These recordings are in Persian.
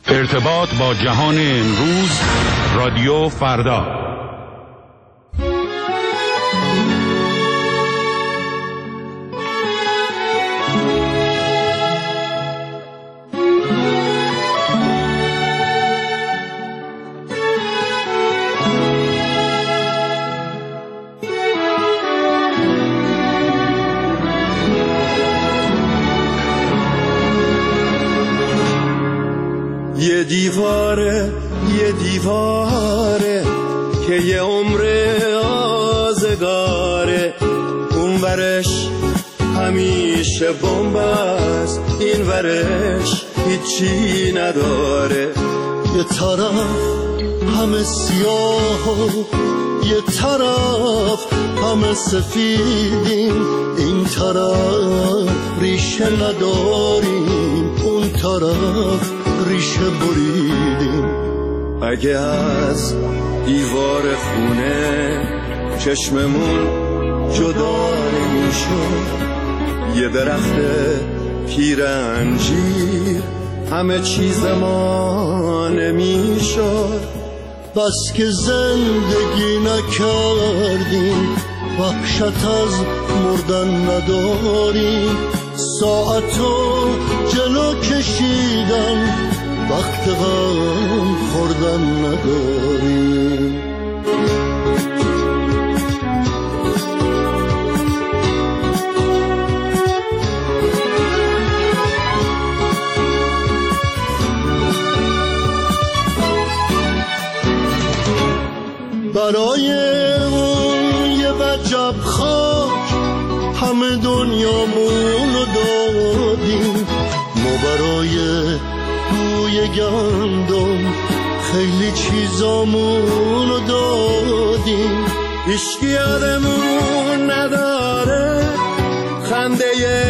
ارتباط با جهان امروز، رادیو فردا. یه دیواره که یه عمر آزگاره، اون ورش همیشه بمب است، این ورش هیچی نداره. یه طرف همه سیاه و یه طرف همه سفیدیم، این طرف ریشه نداریم، اون طرف ریشه بریدیم. اگه از دیوار خونه چشممون جدا نمیشد، یه درخت پیرنجیر همه چیز ما نمیشد. بس که زندگی نکردیم، وحشت از مردن نداریم، ساعتو جلو کشیدن وقت غم خوردن نداریم. برای اون یه وجب خاک همه دنیامونو دادیم، ما برای بوی گندم خیلی چیزامونو دادیم. هیچکی یادمون نداره خنده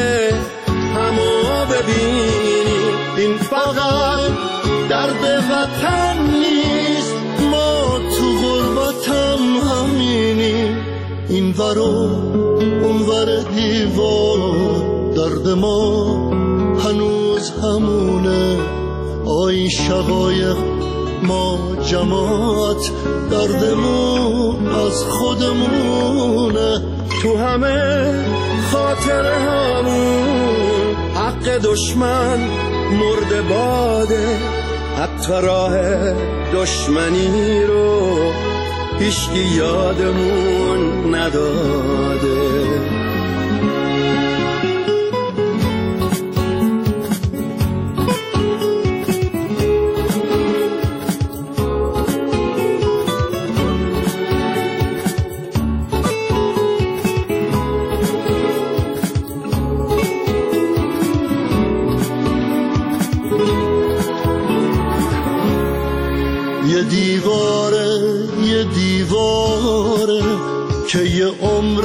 همو ببینیم، این فقط درد وطن نیست، ما تو غربتم همینیم. این ور و اون ور دیوار درد ما هنوز همونه، آی شقایق ما جماعت دردمون از خودمونه. تو همه خاطره همون حق دشمن مرده باده، حتی راه دشمنی رو هیچکی یادمون نداده. یه دیواره که یه عمر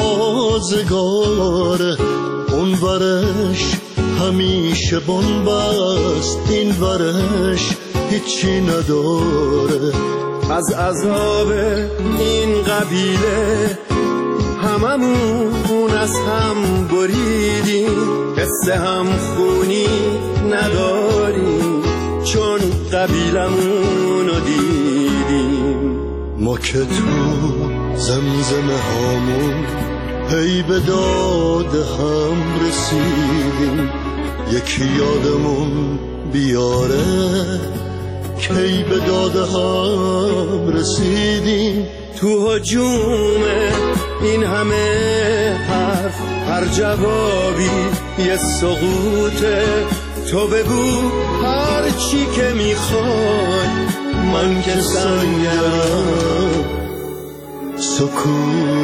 آزگاره، اون ورش همیشه بمب است، این ورش هیچی نداره. از عذاب این قبیله هممون از هم بریدیم، حس هم خونی نداریم چون قبیلمونو دیدیم. ما که تو زمزمه هامون هی به داد هم رسیدیم، یکی یادمون بیاره کی به داد هم رسیدیم. تو هجوم این همه حرف هر جوابی یه سقوطه، تو بگو هر چی که میخوای، من که سنگرم سکوته.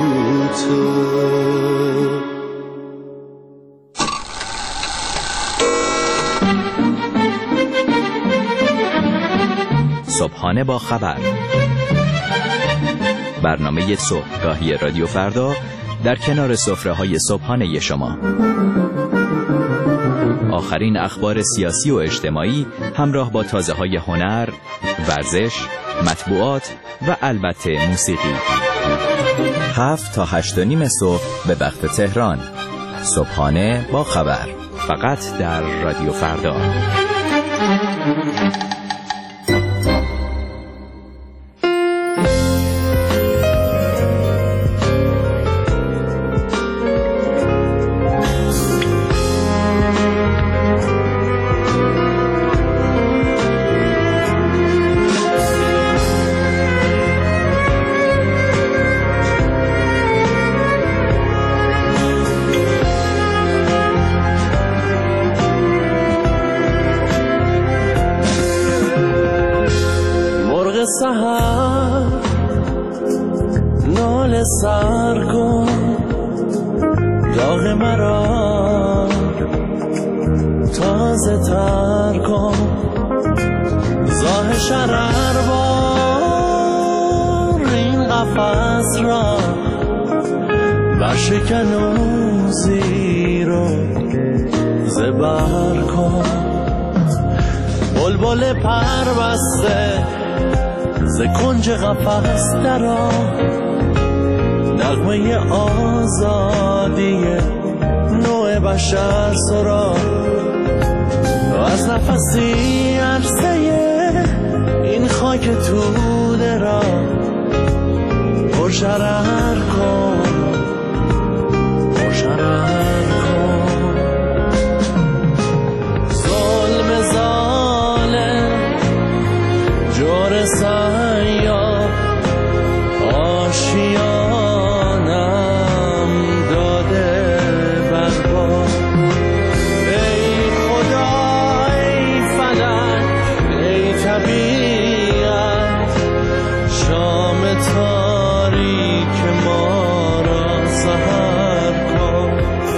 صبحانه با خبر، برنامه صبحگاهی رادیو فردا در کنار سفره‌های صبحانه شما. آخرین اخبار سیاسی و اجتماعی همراه با تازه‌های هنر، ورزش، مطبوعات و البته موسیقی. 7 تا 8:30 صبح به وقت تهران. صبحانه با خبر، فقط در رادیو فردا. سحر ناله سر کن داغ مرا تازه تر کن زاه شرر بار این قفس را برشکن و زیر و زبر کن بلبل پر بسته ز کنج قفس درآ نغمه آزادی نوع بشر سرا از نفسی عرصه این خاک توده را پرشرر کن پرشرر کن ظلم ظالم جور سیاه آشیانم داده برباد ای خدا ای فلک ای طبیعت شام تاریک ما را سحر کن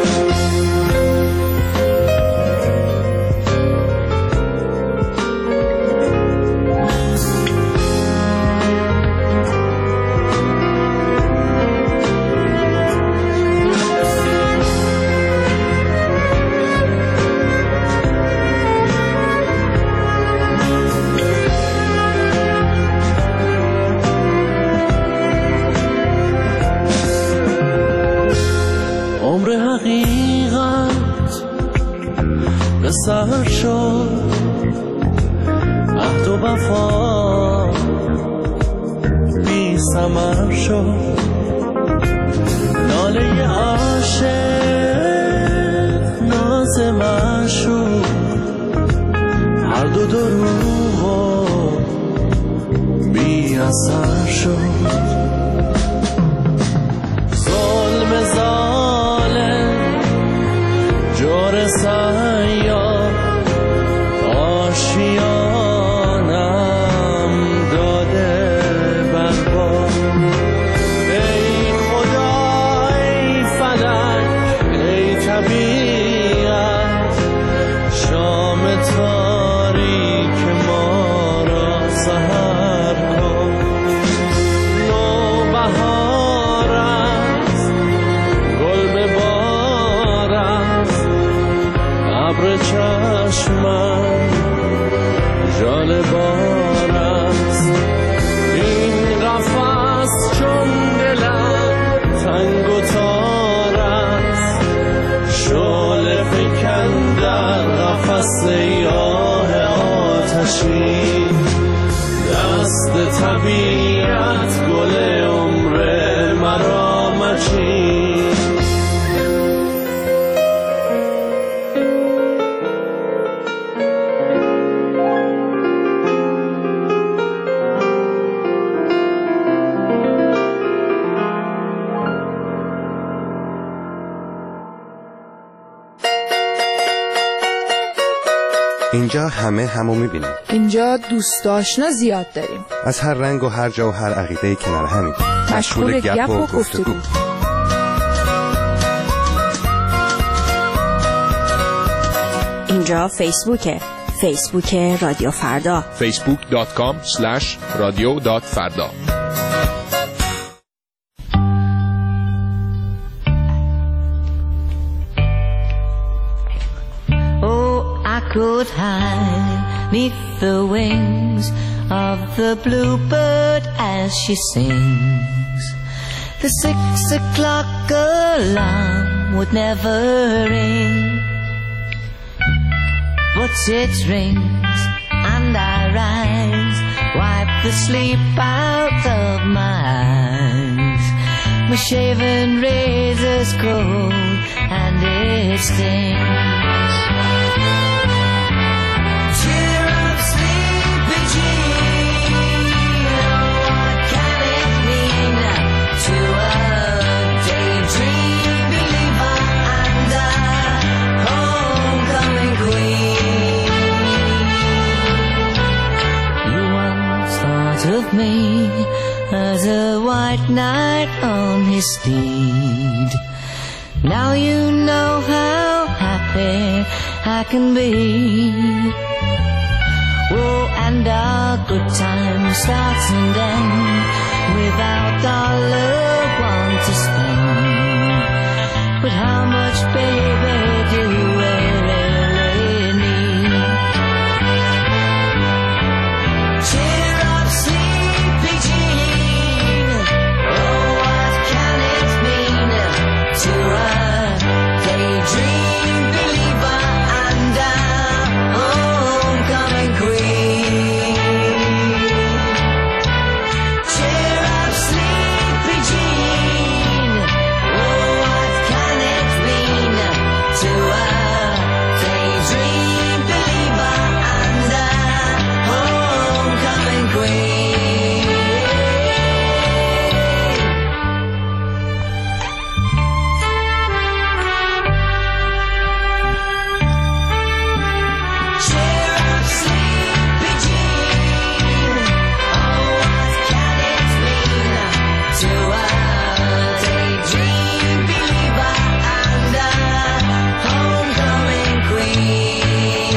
سر شد عهد و وفا بی ثمر شد ناله عاشق ناز معشوق هر دو دروغ و بی اثر شد ظلم ظالم جور سیاه آشیانم داده برباد ای خدا ای فلک ای طبیعت شام تاریک ما را سحر کن نوبهار است گل به بار است ابر چشمم جال بار است این قفس چون دلم تنگ و تار است شعله فکن در قفس یاه آتشی دست طبیعت گل عمر مرا مچین اینجا همه همو میبینیم. اینجا دوست آشنا زیاد داریم. از هر رنگ و هر جا و هر عقیده‌ای کنار همیم. مشغول گپ و گفتگو. اینجا فیسبوکه. فیسبوک رادیو فردا. facebook.com/radio.farda. Could hide neath the wings of the bluebird as she sings. The 6 o'clock alarm would never ring, but it rings and I rise, wipe the sleep out of my eyes. My shaven razor's cold and it stings. Cheer up, sleepy Jean, what can it mean to a daydream believer and a homecoming queen? You once thought of me as a white knight on his steed. Now you know how happy I can be. Oh, and our good time starts and ends without our loved one to spend. But how much, baby, do we really need? Cheer up, sleepy Jean, oh, what can it mean to a daydream believer and a homecoming queen? Cheer up, sleepy Jean, oh, what can it mean to a daydream believer and a homecoming queen? Cheer up, sleepy Jean, oh, what can it mean to a daydream believer and a homecoming queen?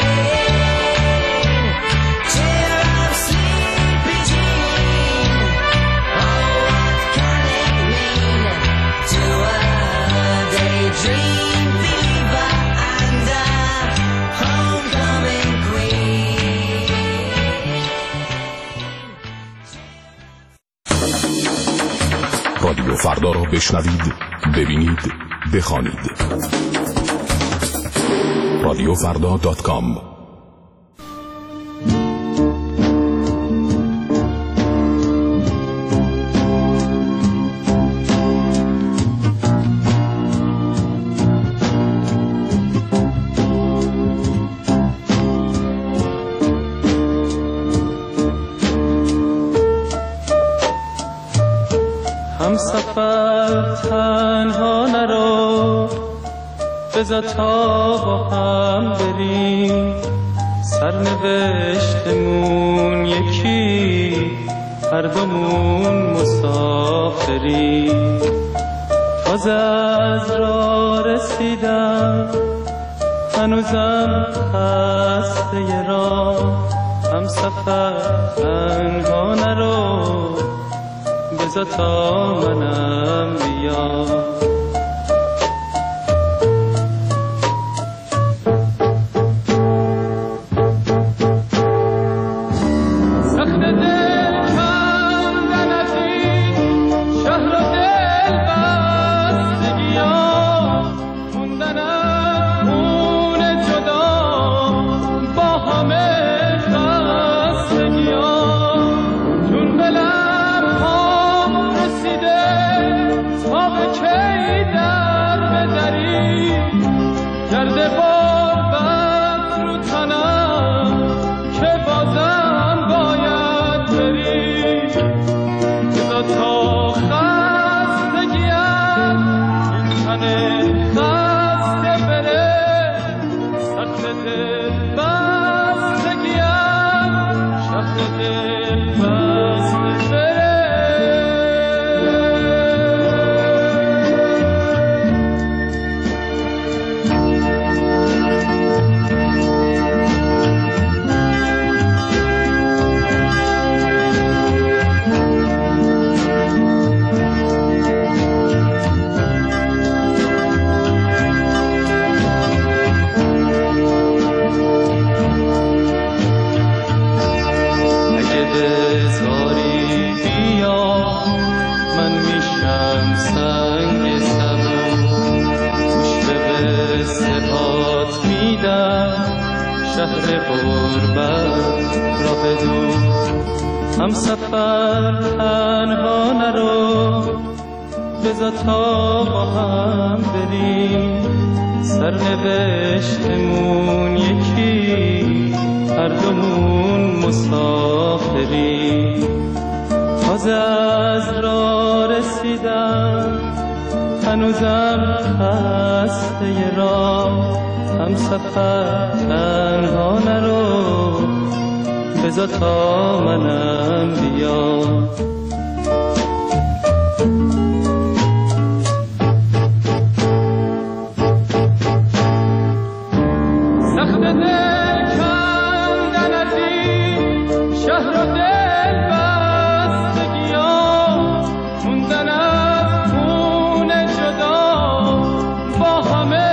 Cheer up, sleepy Jean, oh, what can it mean to a daydream believer and a homecoming queen? رادیو فردا را بشنوید، ببینید، بخوانید. radiofrda.com. هم سفر تنها نرو، بذار تا با هم بریم، سرنوشتمون یکی، هر دومون مسافریم. تازه از راه رسیدم، هنوزم خسته راه. هم سفر تنها نرو، بذار تا منم بیام. Okay. غربت را بدوز. هم سفر تنها نرو، بذار تا با هم بریم، سرنوشتمون یکی، هر دومون مسافریم. تازه از راه رسیدم، هنوزم خسته راه، هم سفر تنها نرو، بذار تا منم بیام. سخت دل کندن از این شهر و دل بستگی‌ها، موندن از خونه جدا با همه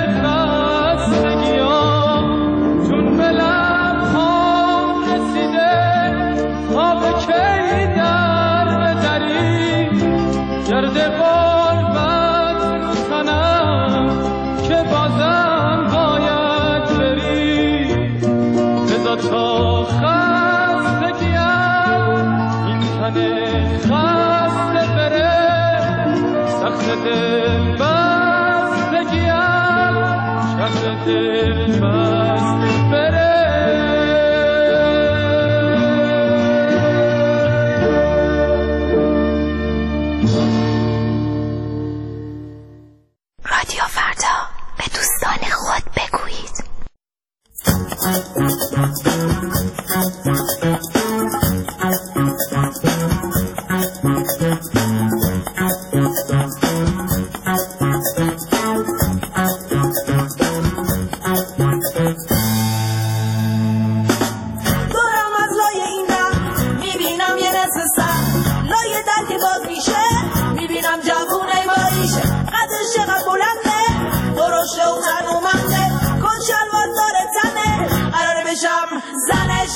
بستگی‌ها. چون به لب‌هام رسیده تا به کی در بدری، گرد غربت رو تنم که بازم باید بری. بذار تا خستگیم این تن خسته بره، سخت دل بستگیم شهر دل بسته بره. رادیو فردا، به دوستان خود بگویید. دورم از لای این در میبینم یه نصف سر، لای در که باز میشه میبینم جوونه باریشه، قدرش چقدر بلنده، درشته و تنومنده، کن شلوار داره تنه، قراره بشم زنش.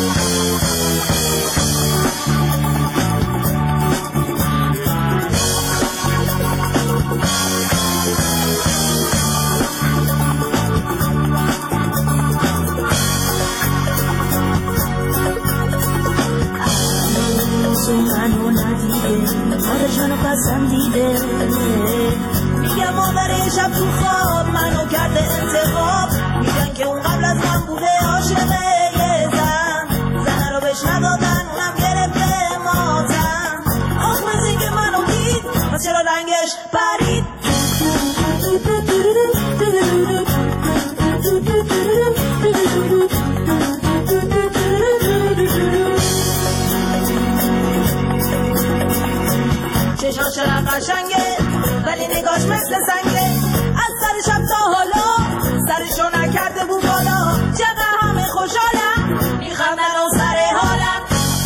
منو ندیده، مادرشانو پسندیده، میگم مادرشم تو خواب منو کرده انتخاب، میگن که اون قبل از من بوده عاشقه یه زن رو بهش ندادن اونم گرفته ماتم. آخ مثل که منو دید پس چرا رنگش پرید. چشاش چقدر قشنگه ولی نگاش مثل سنگه، از سر شب تا حالا سرشو نکرده بود بالا، چقدر همه خوشحالم میخندن و سر حالم.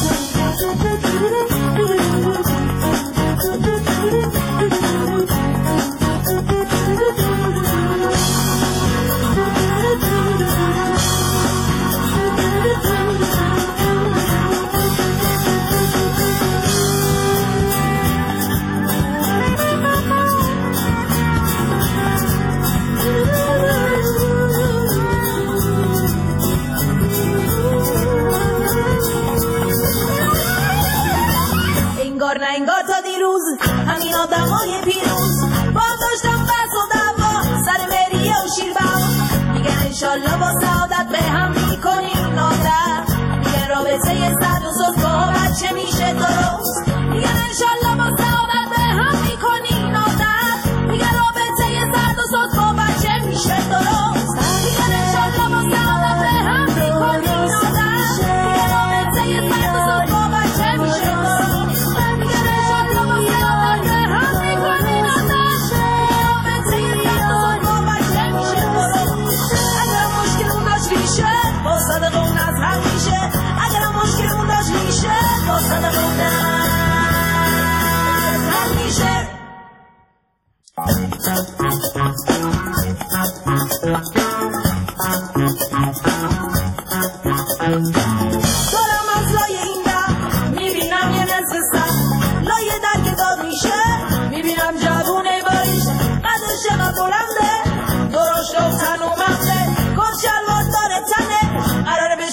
انگار نه انگار تا دیروز همین آدمای پیروز با داشتم بس و دعوا سر مریه و شیربا، میگن انشالله با سعادت به هم میکنیم نادر، میگن رابطه زد و سوز با بچه میشه درست، میگن انشالله با سعادت به هم میکنیم نادر، میگن رابطه زد و سوز با بچه میشه درست، میگن انشالله با سعادت به هم میکنیم نادر، میگن رابطه زد و سوز با بچه میشه درست. دارم از لای این در میبینم یه نصف سر، لای در که داد میشه میبینم جوونه باریشه، قدرش چقدر بلنده، درشته و تنومنده، کن شلوار داره تنه، قراره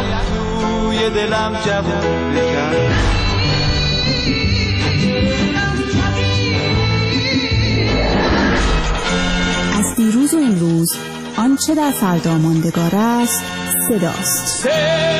توی دلم جوون بکن. از دیروز و امروز آنچه در فردا ماندگار است صداست.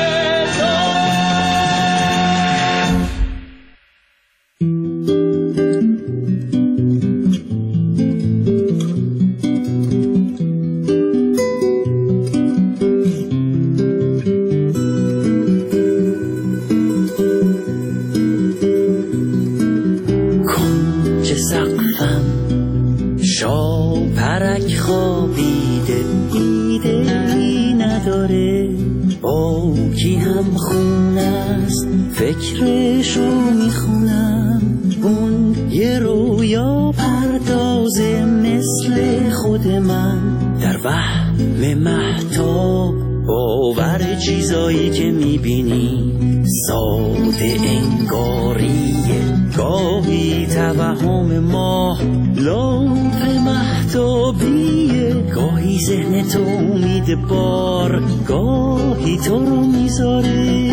فکرشو میخونم اون یه رویا پردازه مثل خود من در وهم مهتاب باور چیزایی که میبینی ساده انگاریه گاهی توهم ماه لامپ مهتابیه گاهی ذهن تو امید بار گاهی تو رو میذاره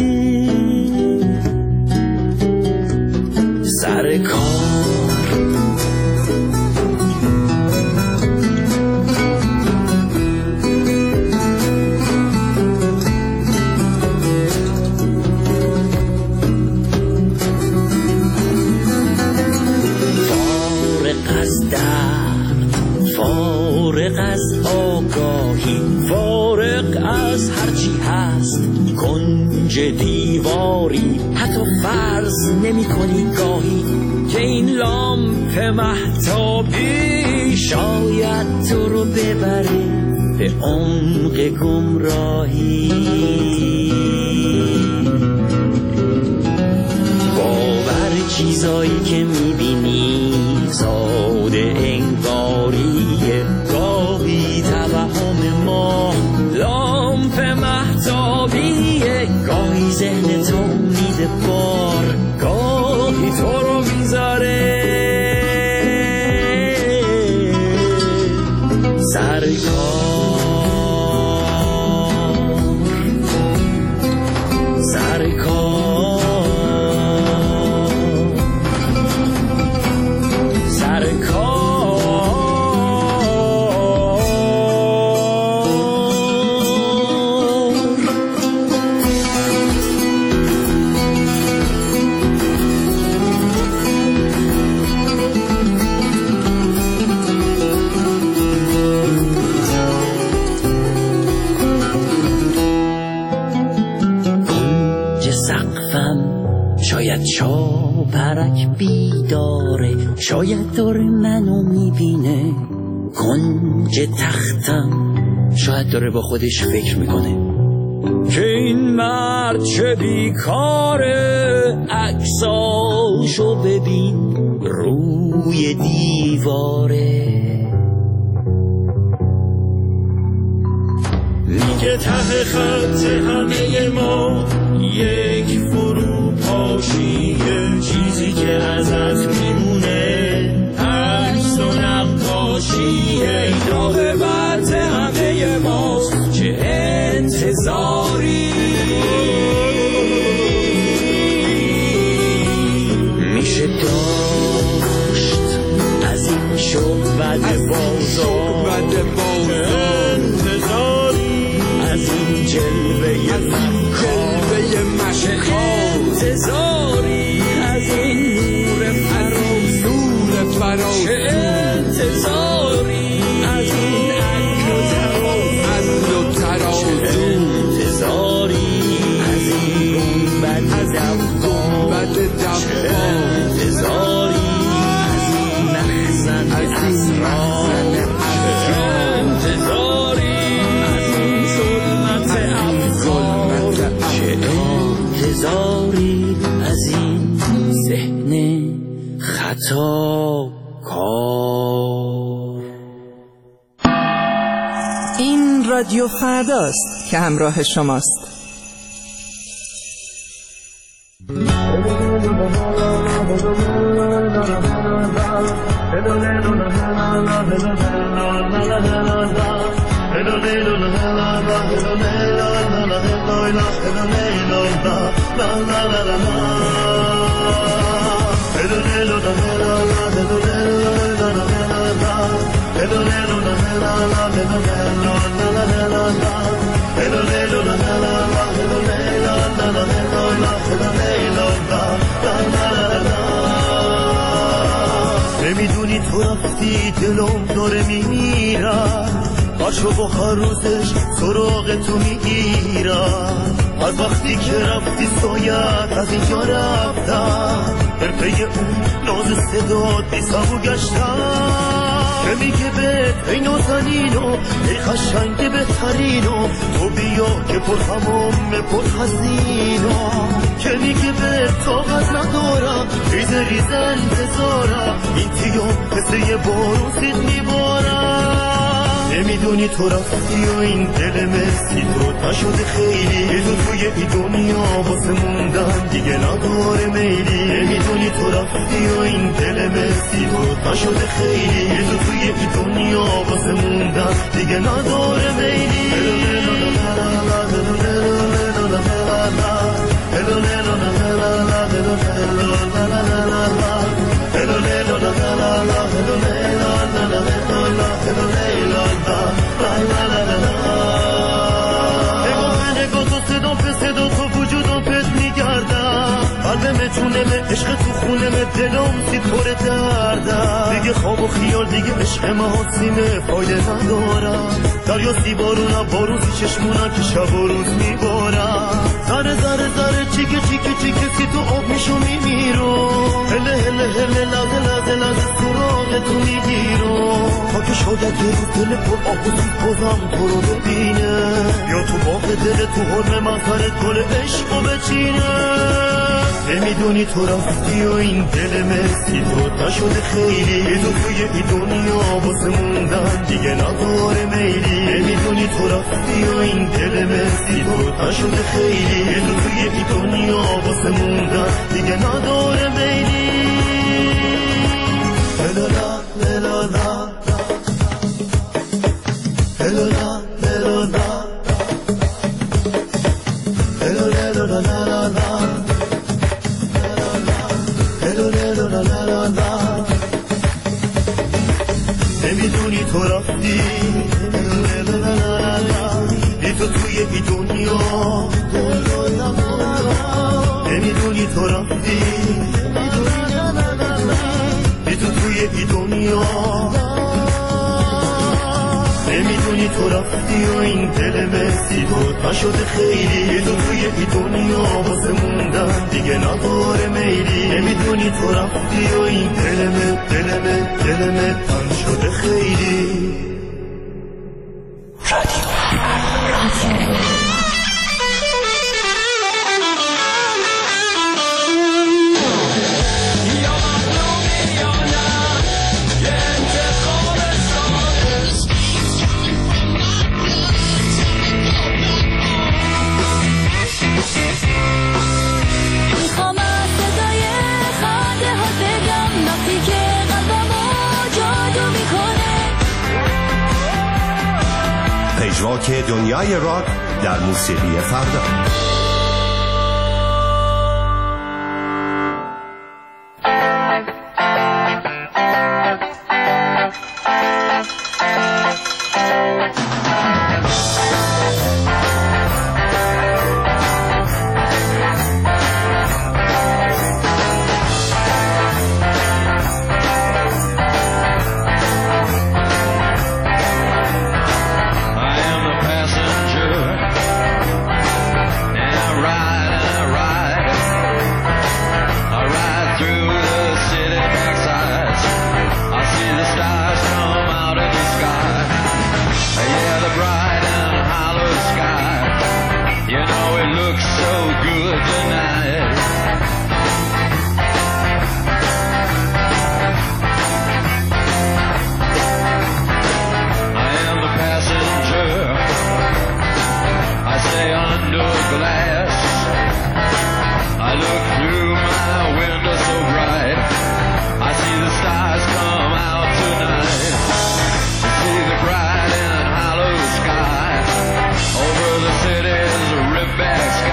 سر کار فارغ از درد فارغ از آگاهی فارغ از هرچی هست کنج دیواری حتی فرض نمی کنی گاهی که این لامپ مهتابی شاید تو رو ببره به عمق گمراهی باور چیزایی که می بینی ساده انگاریه گاهی توهم ما لامپ مهتابیه گاهی ذهن تو میده بار گاهی تو رو میذاره سر شاپرک بیداره شاید داره منو میبینه کنج تختم شاید داره با خودش فکر میکنه که این مرد چه بیکاره عکساشو ببین روی دیواره میگه ته خط همه ما یک فرو پاشیه چیزی که ازت میمونه عکس و نقاشیه داغ برد همه ماست چه انتظاری میشه داشت از این شعبد بازار انتظاری از این جلوه انتظاری از این نور فراز چه انتظاری از این عقل و تراز چه انتظاری از این گنبد دفاع چه انتظاری از این مخزن اسرار چه انتظاری از این ظلمت افکار چه انتظاری از این ذهن خطا کار. این رادیو فرداست که همراه شماست. نمیدونی تو رفتی دلم داره میمیرم باشو با هر روزش سراغ تو میگیرم از وقتی که رفتی سایت از اینجا رفتم در پی اون ناز صدات بی صبر گشتم که میگه بهت ای نازنینو ای خشنگ بهترینو تو بیا که پر هموم پر حزینو که میگه بهت طاقت ندارم ریزه انتظارم این تیام مثل یه بارون سید میبارم نمیدونی تو رفتی و این دل مسی تو نشده خیلی تو توی این دنیا واسه موندن دیگه نداره میلی نمیدونی تو رفتی و این دل مسی تو نشده خیلی تو توی این دنیا واسه موندن دیگه نداره میلی نگاه تو صدا به صدا تو وجودم پت میگردم قلبم جونم عشق تو خونم دلم سی پر دردم دیگه خواب و خیال دیگه عشق محاسیمه فایده ندارم دریا سی بارون سی چشمونم که شب و روز میبارم ذره چیکه سی تو آب میشو میمیرو هله لازه سراغ تو میگیرو تا که شاید یه روز دل پر آب و سید بازم تو رو ببینه یا تو باغ دل تو حرم منظرت گل عشقو بچینه نمیدونی تو رفتی و این دل مسی تو نشده خیلی تو توی این دنیا واسه موندن دیگه نداره میلی نمیدونی تو رفتی و این دل مسی تو نشده خیلی تو توی این دنیا واسه موندن دیگه نداره میلی هلالا هلالا هلالا نمیدونی تو رفتی ای تو توی ای دنیا نمیدونی تو رفتی ای تو توی ای دنیا نمیدونی تو رفتی و این دل مسی تو نشده خیلی تو توی ای دنیا واسه موندن دیگه نداره میلی نمیدونی تو رفتی و این دلمه تن شده خیلی پژواک دنیای راک در موسیقی فردا. Over the city's ripped back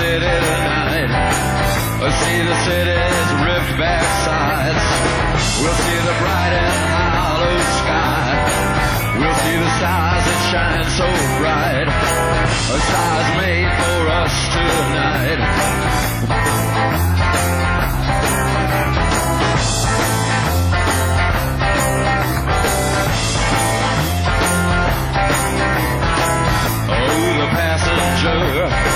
city tonight. We'll see the city's ripped back sides. We'll see the bright and hollow sky. We'll see the stars that shine so bright. A stars made for us tonight. Oh, the passenger,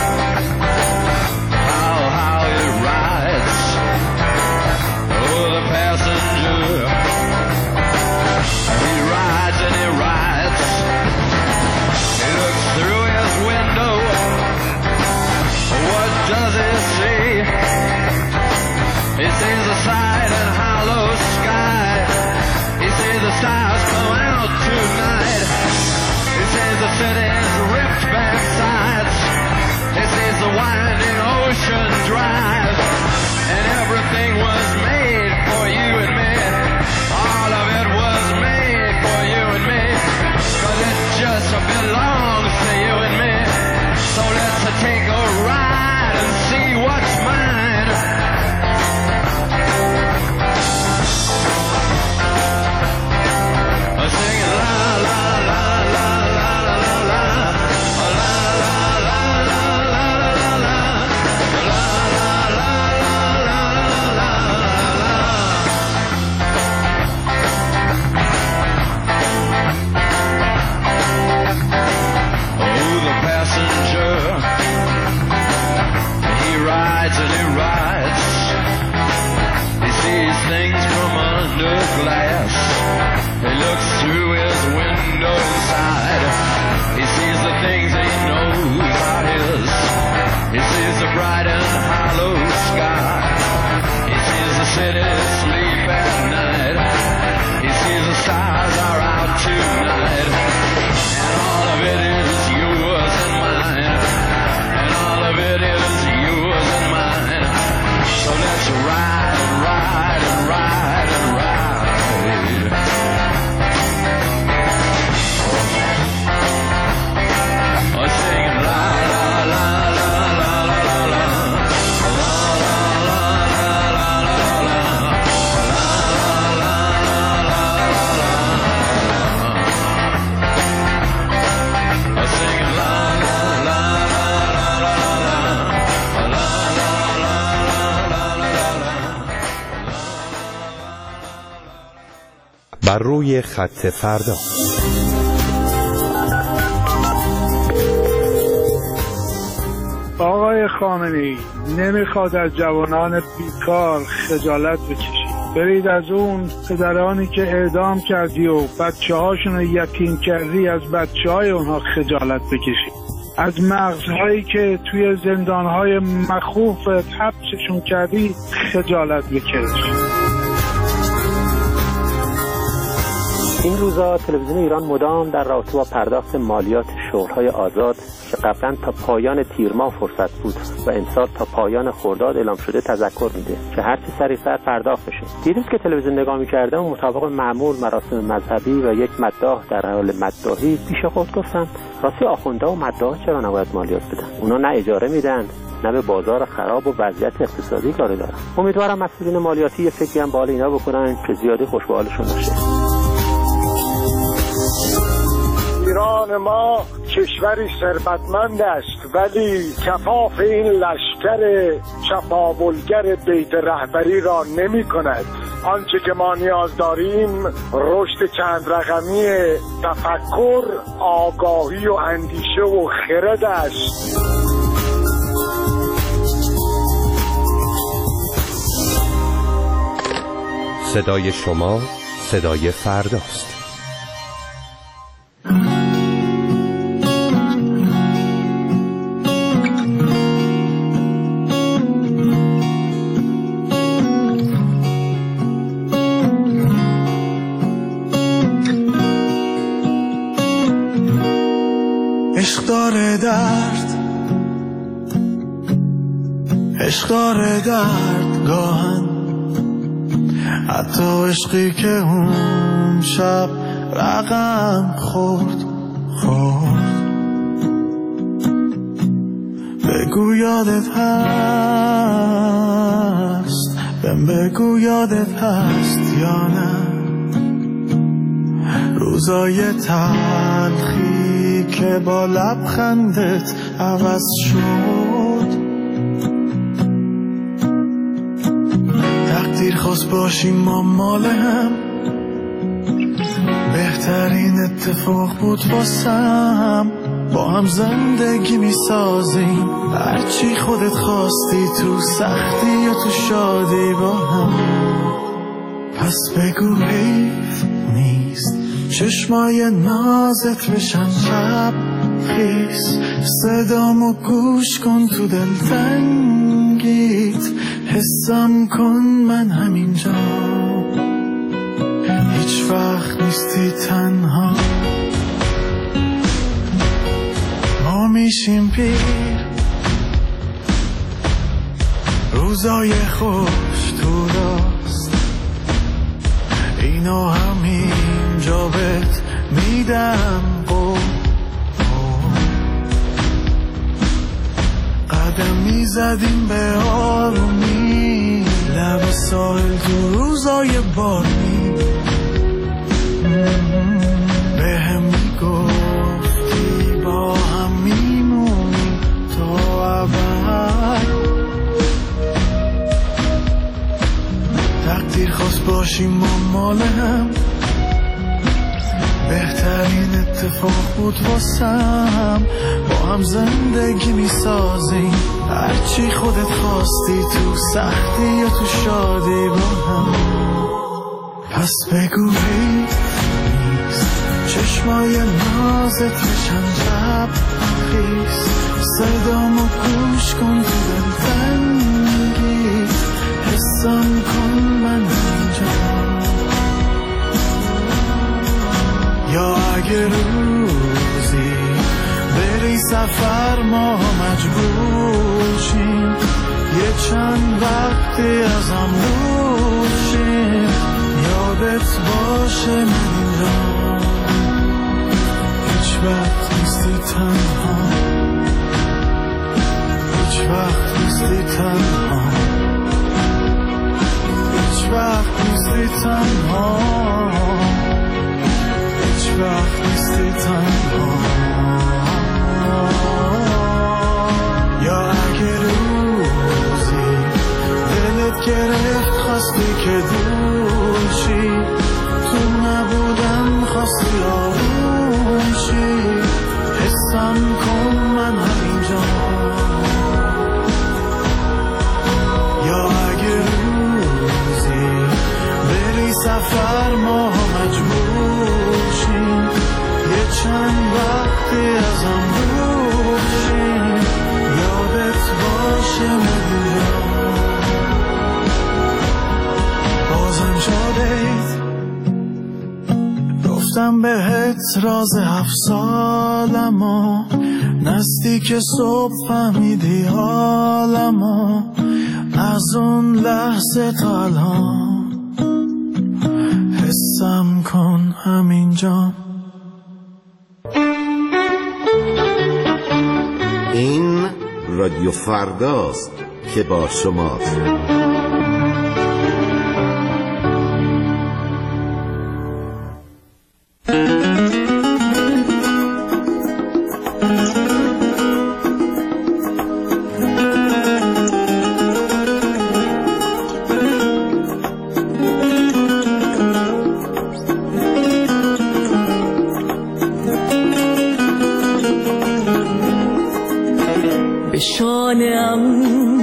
how it rides. Oh, the passenger, he rides and he rides. He looks through his window. What does he see? He sees the side and hollow sky. He sees the stars come out tonight. He sees the city's ripped back sides. He sees the winding ocean drive. And everything was made for you and me. All of it was made for you and me. 'Cause it just belongs to you and me. So let's take a ride and see what's mine. Singing la la la la la la la la la la la oh, the passenger, he rides and he rides. He sees things from under glass. He looks through his window inside. He sees the things he knows are his. He sees the bright and hollow sky. He sees the city sleep at night. He sees the stars are out tonight. And all of it is yours and mine. And all of it is yours and mine. So let's ride and ride and ride and ride. Singing la la la la la la la la بر روی خط فردا. آقای خامنه‌ای نمیخواد از جوانان بیکار خجالت بکشید. برید از اون پدرانی که اعدام کردی و بچه‌هاشون رو یتیم کردی از بچه‌های اونها خجالت بکشید. از مغزهایی که توی زندانهای مخوف حبسشون کردی خجالت بکشید. این روزا تلویزیون ایران مدام در رابطه با پرداخت مالیات شغل‌های آزاد که قبلا تا پایان تیر ماه فرصت بود و امسال تا پایان خرداد اعلام شده تذکر میده که هرچی سریع‌تر پرداخت بشه. دیروز که تلویزیون نگاه می‌کردم مطابق معمول مراسم مذهبی و یک مداح در حال مداحی پیش خود گفتم راستی آخوندها و مداحا چرا نباید مالیات بدن؟ اونا نه اجاره میدن نه به بازار خراب و وضعیت اقتصادی کاری دارن. امیدوارم مسئولین مالیاتی یه فکری هم به حال اینا بکنن که زیادی خوش به حالشون نشه. ایران ما کشوری ثروتمند است ولی کفاف این لشکر چپاولگر بیت رهبری را نمی کند. آنچه که ما نیاز داریم رشد چند رقمی تفکر، آگاهی و اندیشه و خرد است. صدای شما صدای فرداست. عشق داره درد گاهن، حتی عشقی که اون شب رقم خورد. به بگو یادت هست، بگو یادت هست یا نه روزای تلخی که با لبخندت عوض شد. تقدیر خواست باشیم ما مال هم، بهترین اتفاق بود واسم. با هم زندگی می سازیم هرچی خودت خواستی، تو سختی یا تو شادی با هم. پس بگو حیف نیست چشمای نازت بشن شب خیس، صدامو گوش کن تو دلتنگیت، حسم کن من همینجا، هیچ وقت نیستی تنها. ما میشیم پیر، روزای خوش تو راست، اینو همینجا بهت میدم قول. قدم میزدیم به آرومی لب ساحل تو روزای بارمی، به هم میگفتی با هم میمونیم تا ابد. تقدیر خواست باشیم ما مال هم، بهترین اتفاق بود واسم. با هم زندگی میسازیم هرچی خودت خواستی، تو سختی یا تو شادی با هم. پس بگو حیف نیست چشمای نازت بشن شب خیس، صدامو گوش کن تو دلتنگی، حسم کن من اینجا. یا اگه روزی بری سفر ما مجبور شیم، یه چند وقتی از هم دور شیم، یادت باشه من اینجا، هیچ وقت نیستی تنها، هیچ وقت نیستی تنها، هیچ وقت نیستی تنها، هیچ وقت نیستی تنها. یا اگه روزی دلت گرفت خواستی که دور شی، تو نبودم خواستی آروم شی، حسم کن من همینجا. یا اگه روزی بری سفر ما مجبور شیم، یه چند وقتی از هم دور شیم، یادت باشه مدیره بازم شدید. گفتم بهت راز 7 سالمو، نزدیک صبح فهمیدی حالمو، از اون لحظه تا الان حسم کن همینجا. این رادیو فرداست که با شماست. به شانه‌ام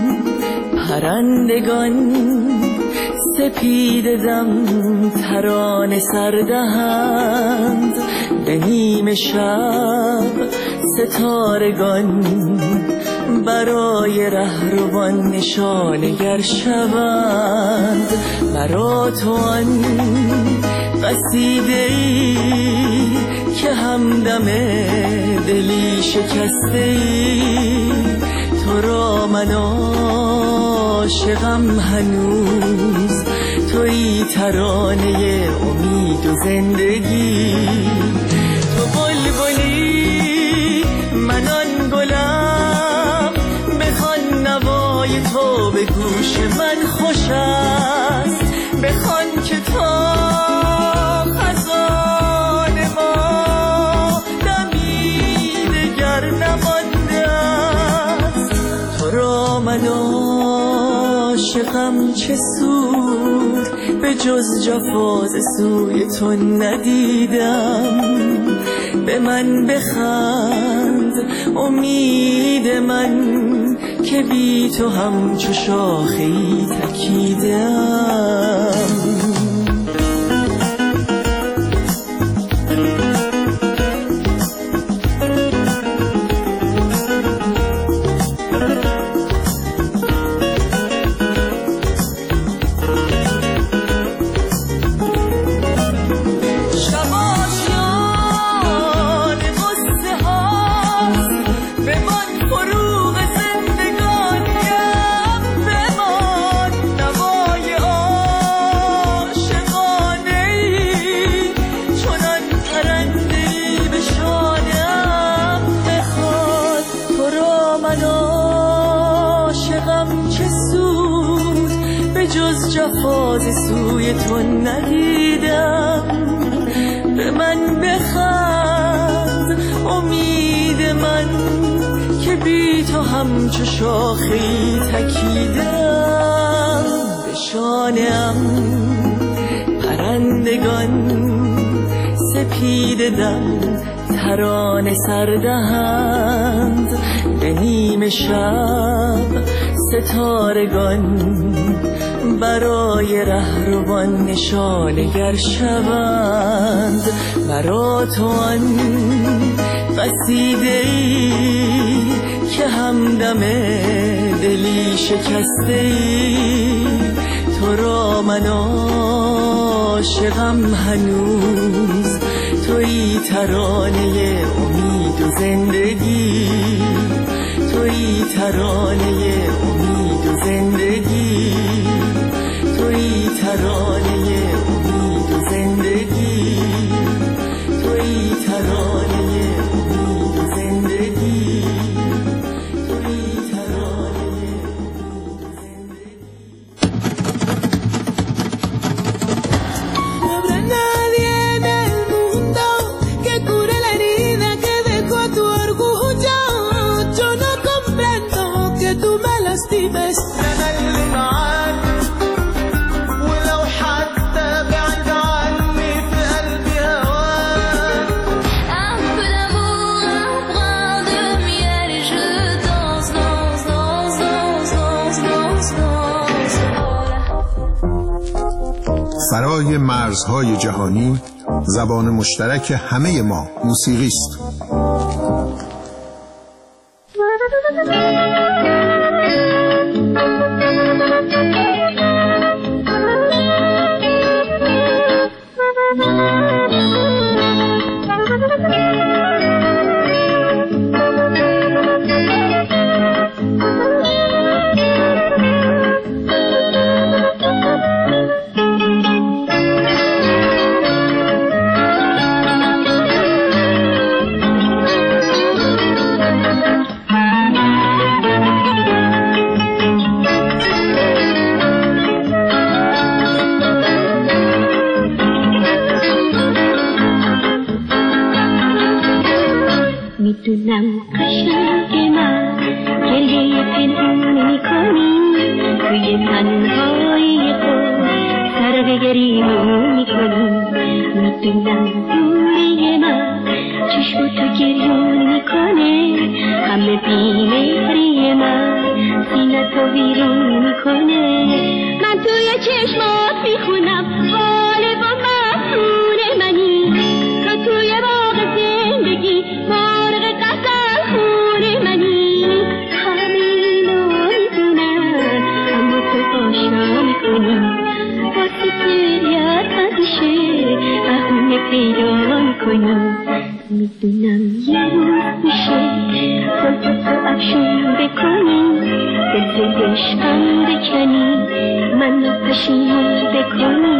پرندگان سپید دم ترانه سردهند، به نیم شب ستارگان برای رهروان نشانگر شوند. برا تو آن قصیده‌ای که همدم دلی شکسته‌ای، تو را من عاشقم هنوز، تویی ترانه امید و زندگی. تو بلبلی من آن گلم، عاشقم چه سود به جز جفاز سوی تو ندیدم. به من بخند امید من که بی تو همچو شاخه‌ای تکیدم. جفاز سوی تو ندیدم. به من بخند امید من که بی تو همچو شاخه‌ای تکیدم. به شانه‌ام پرندگان سپیده دم ترانه سردهند. به نیمه شب ستارگان برای رهروان نشانگر شوند. برا تو آن قصیده‌ای که همدم دلی شکسته‌ای. تو را من عاشقم هنوز، تویی ترانه امید و زندگی. تویی ترانه امید و زندگی. تویی ترانه امید و زندگی. تویی ترانه امید و زندگی. تویی ترانه امید و زندگی. No habrá nadie en el mundo que cure la herida que dejó tu orgullo. Yo no comprendo que tú me lastimes. فرای مرزهای جهانی زبان مشترک همه ما موسیقی است. میدونم قشنگ من گریه پنهون میکنی، توی تنهایی خود سر به گریمون میکنی. میدونم دوری من چشم تو گریون میکنه، همه بیمهری من سینه تو ویرون میکنه. من توی چشمات میخونم حال با مفتون منی، تو توی باغ زندگی مارغ قتل خون منی. همه اینو میدونم اما تو آشنا میکنی، واسه گریت همیشه بهونه پیدا میکنی. میدونم یه روز میشه تو افشون بکنی، دل عشقم بکنی، منو پشیمون بکنی.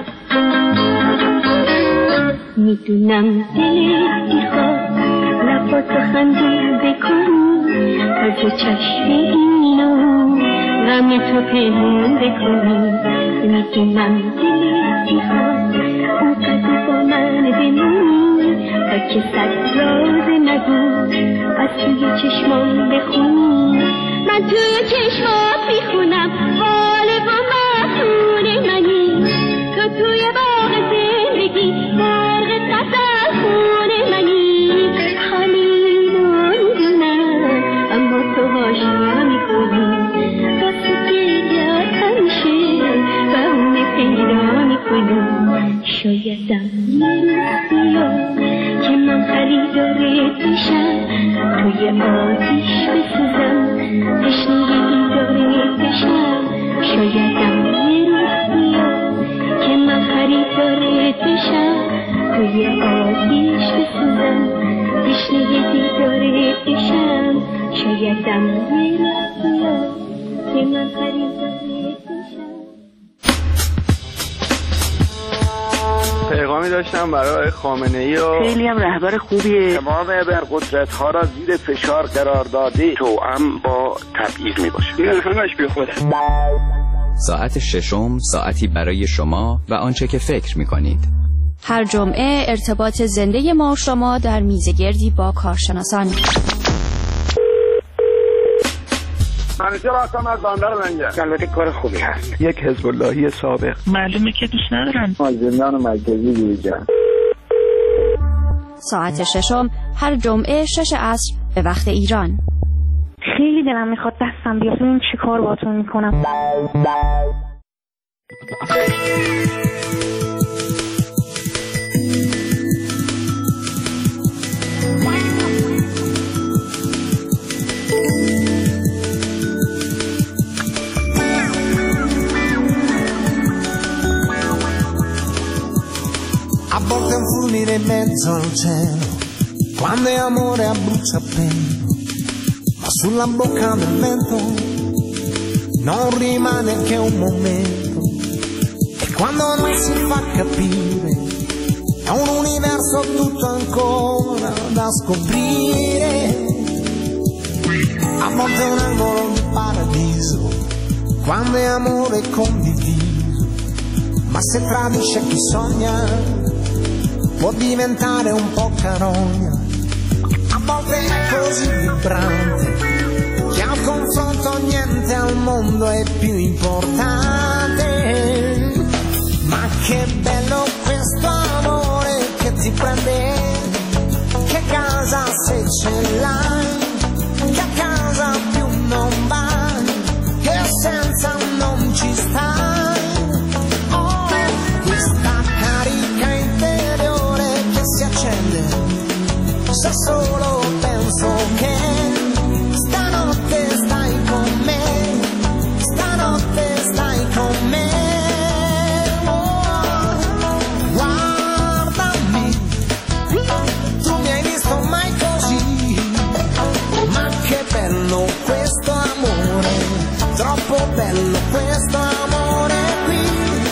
میدونم دلت میخواد لب با تو خنده کنی از چشم اینو غم تو پنهونه کنی میدونم دلت میخواد اونقدر با من بمونی و که صد راز نگو از توی چشمام بخونی من توی چشمات میخونم حال با مفتون منی تو توی باغ زندگی برق غزل خون منی همینو میدونم اما تو هاشا میکنی واسه گریت همیشه بهونه پیدا میکنی شایدم یه روز بیاد که من خریدارت بشم توی آتیش بسوزم تشنه دیدارت بشم شایدم یه روز بیاد که من خریدارت بشم توی آتیش بسوزم تشنه دیدارت بشم شایدم یه روز بیاد که من خریدارت بشم. پیغامی داشتم برای خامنه‌ای و خیلی هم رهبر خوبیه. تمام ابرقدرت‌ها را زیر فشار قرار داده توأم با تبعیض میباشه. این همش بی خوده. ساعت ششم ساعتی برای شما و آنچه که فکر می‌کنید. هر جمعه ارتباط زنده ما و شما در میزگردی با کارشناسان. منیجر هستم از بندر لنگر. البته کار خوبی هست. یک حزب اللهی سابق. معلومه که دوست ندارن. زندان مرکزی دیویجان. ساعت ششم هر جمعه 6 عصر به وقت ایران. خیلی دلم میخواد دستم بیاد ببینم چی کار باهاتون میکنم. A volte un fulmine in mezzo al cielo, quando è amore a bruciapelo, ma sulla bocca del vento non rimane che un momento, e quando non si fa capire è un universo tutto ancora da scoprire. A volte è un angolo di paradiso, quando è amore condiviso, ma se tradisce chi sogna può diventare un po' carogna. A volte è così vibrante che al confronto niente al mondo è più importante. Ma che bello questo amore che ti prende, che casa se ce l'hai, che a casa più non vai, che senza non ci stai. Oh, questa carica interiore che si accende se solo penso che stanotte stai con me, stanotte stai con me. Oh, guardami, tu mi hai visto mai così, ma che bello questo amore, troppo bello questo amore qui.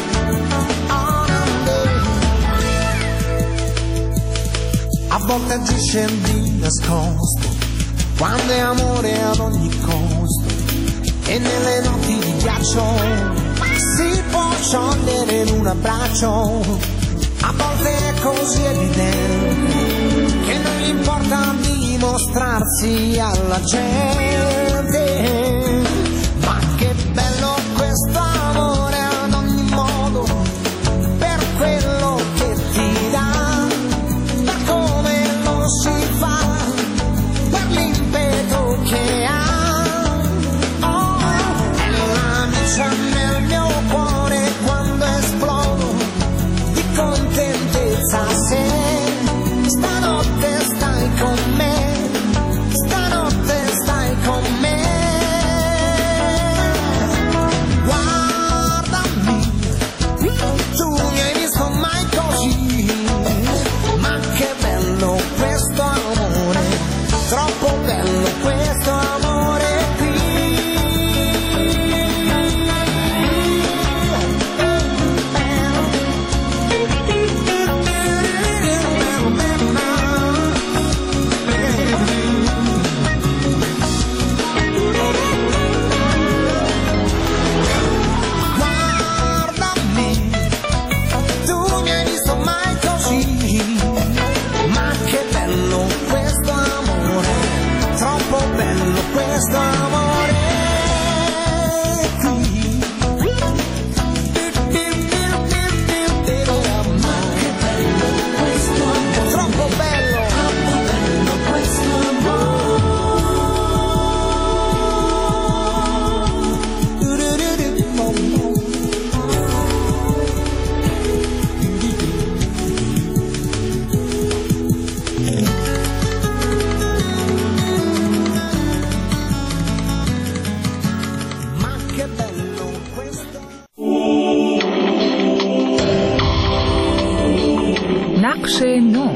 A volte agisce di nascosto, quando è amore ad ogni costo, e nelle notti di ghiaccio si può sciogliere in un abbraccio. A volte è così evidente che non gli importa dimostrarsi alla gente. Ma che bello questo amore ad ogni modo, per quello che ti dà, per come lo si fa, per l'impeto che ha. Oh, è l'amica nel mio cuore quando esplodo di contentezza. Se stanotte stai con me, stanotte stai con me. نقش نو.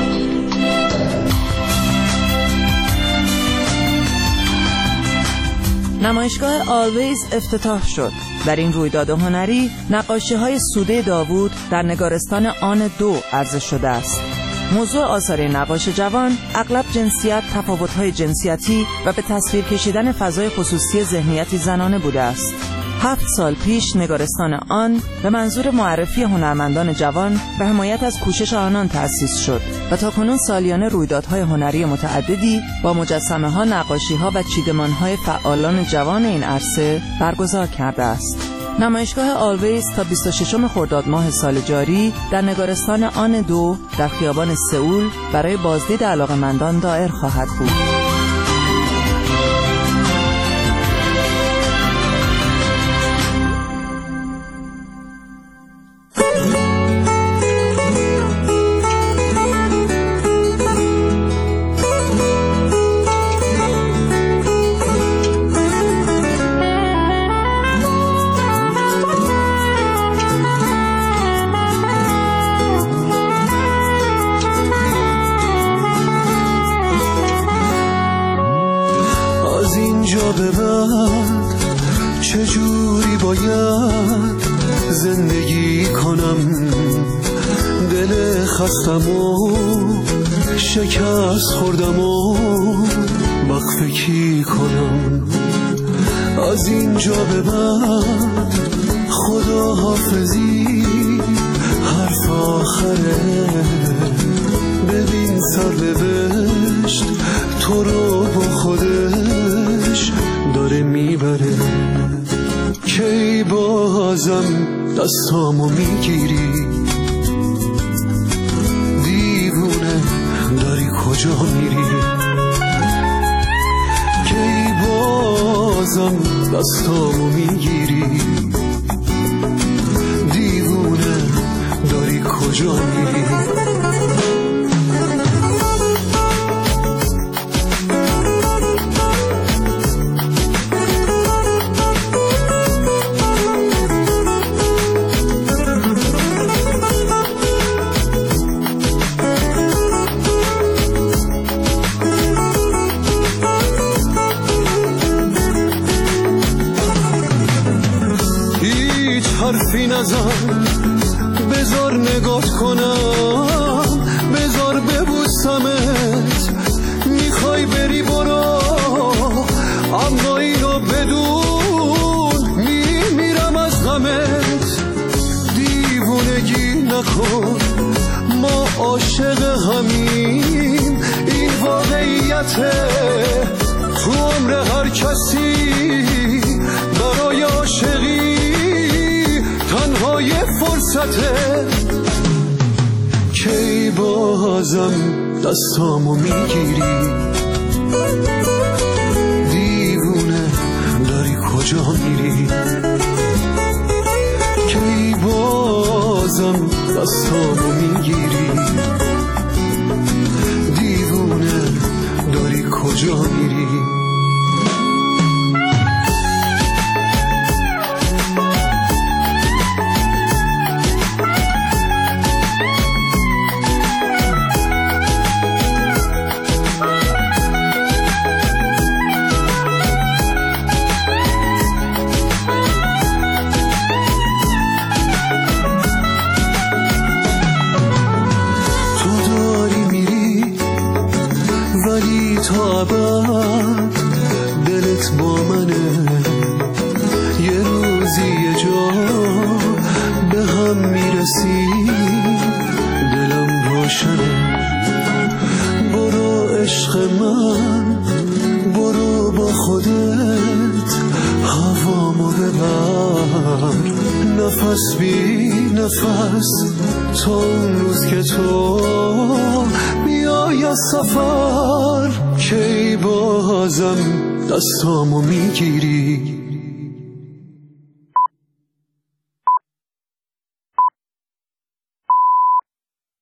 نمایشگاه آلویز افتتاح شد. در این رویداد هنری نقاشی‌های سوده داوود در نگارستان آن 2 عرضه شده است. موضوع آثار نقاش جوان اغلب جنسیت، تفاوت‌های جنسیتی و به تصویر کشیدن فضای خصوصی ذهنیتی زنانه بوده است. 7 سال پیش نگارستان آن به منظور معرفی هنرمندان جوان و حمایت از کوشش آنان تأسیس شد و تاکنون سالیانه رویدادهای هنری متعددی با مجسمه‌ها، نقاشی‌ها و چیدمان‌های فعالان جوان این عرصه برگزار کرده است. نمایشگاه آلویز تا 26 خرداد ماه سال جاری در نگارستان آن 2 در خیابان سئول برای بازدید علاقه‌مندان دایر خواهد بود. به بعد چجوری باید زندگی کنم؟ دل خستم و شکست خوردم و مخفکی کنم. از اینجا به بعد خدا حافظی حرف آخره. ببین سرنوشت تو رو با خودش داره میبره. کی بازم دستامو میگیری؟ دیوونه داری کجا میری؟ کی بازم دستامو میگیری؟ دیوونه داری کجا میری؟ حرفی نزن، بذار نگات کنم، بذار ببوسمت. میخوای بری برو، اما اینو بدون میمیرم از غمت. دیوونگی نکن، ما عاشق همیم، این واقعیته. تو عمر هر کسی برای عاشقی تنهای فرصته. کی بازم دستامو میگیری؟ دیوونه داری کجا میری؟ کی بازم دستامو میگیری؟ دیوونه داری کجا میری؟ تا ابد دلت با منه. یه روزی یه جا به هم میرسی، دلم روشنه. برو عشق من، برو با خودت هوامو ببر. نفس بی نفس تا اون روز که تو بیای از سفر. کی بازم دستامو میگیری؟